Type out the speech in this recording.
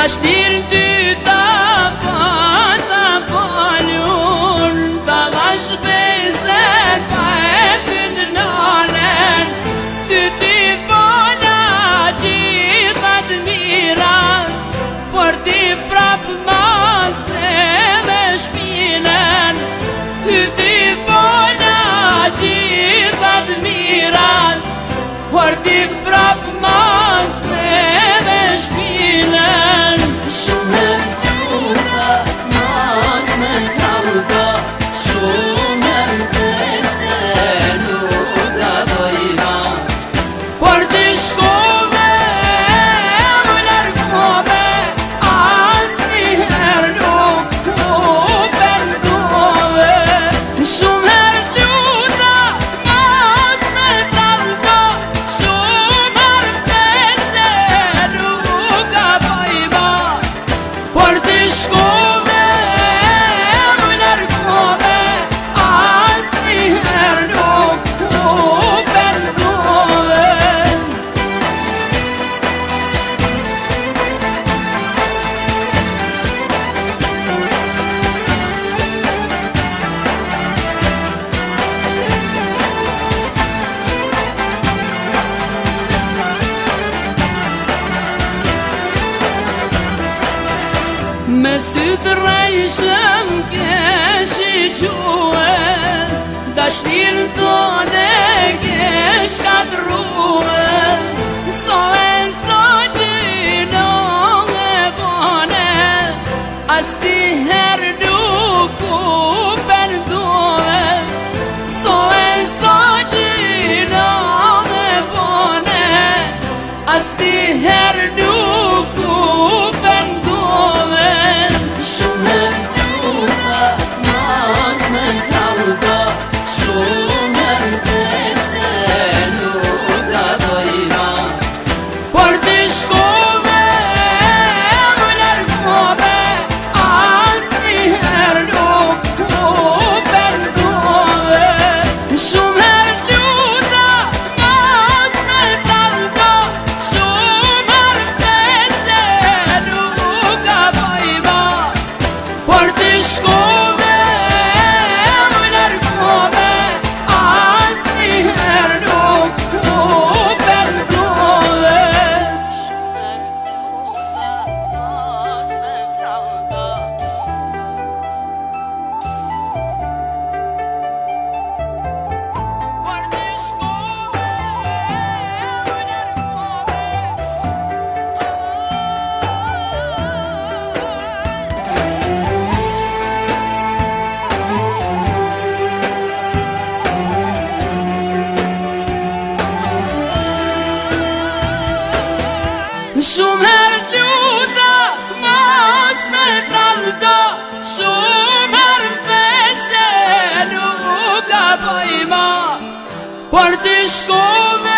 Dash dil ty ta falur, ta lash bezen pa e pyt nalen. Ty bona gjithat mirat, por ti prap mante me shpinen. Ty bona gjithat mirat, por ti prap mante me shpinen. Shumë t'juta, mas me t'allëta, shumë t'este nuk atojna. Por t'i shkove, më largove, asnjëherë nuk u pendove. Shumë herë t'luta, mas me t'allëta, shumë t'este nuk atojna. Por t'i shkove, më largove, asnjëherë nuk u pendove. Me sy të rajshëm kesh i quen, dashnin tone kesh katruën. So gjino e bone, as ti her nuk u pendove. So gjino e bone, as ti her nuk u pendove. Shumë t'juta, mas me t'allëta, shumë t'este nuk atojna. Por t'i shkove, më largove, asnjëherë nuk u pendove. Shumë herë t'luta, mas me t'allëta, shumë t'este nuk atojna. Por t'i shkove, më largove, asnjëherë nuk u pendove. Mas me t'allëta, Por t'i shkove, më largove, Shumë herë t'luta, mas me t'allëta, shumë herë m'these nuk ka pojma. Por t'i shkove,